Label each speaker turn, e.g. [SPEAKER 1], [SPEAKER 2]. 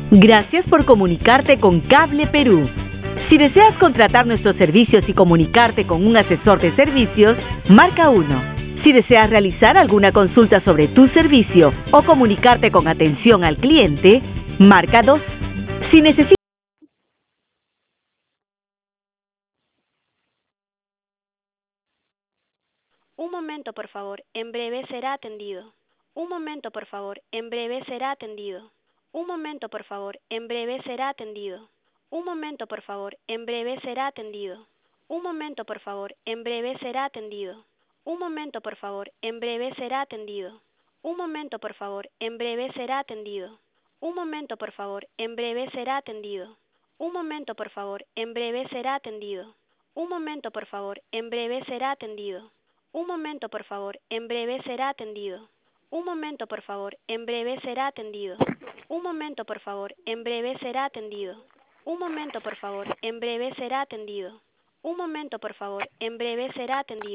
[SPEAKER 1] Gracias por comunicarte con Cable Perú. Si deseas contratar nuestros servicios y comunicarte con un asesor de servicios, marca 1. Si deseas realizar alguna consulta sobre tu servicio o comunicarte con atención al cliente, marca 2. Si necesitas...
[SPEAKER 2] Un momento, por favor. En breve será atendido. Un momento, por favor. En breve será atendido. Un momento, por favor. En breve será atendido. Un momento, por favor. En breve será atendido. Un momento, por favor. En breve será atendido. Un momento, por favor. En breve será atendido. Un momento, por favor. En breve será atendido. Un momento, por favor. En breve será atendido. Un momento, por favor. En breve será atendido. Un momento, por favor. En breve será atendido. Un momento, por favor. En breve será atendido. Un momento, por favor. En breve será atendido. Un momento, por favor. En breve será atendido. Un momento, por favor. En breve será atendido. Un momento, por favor. En breve será atendido.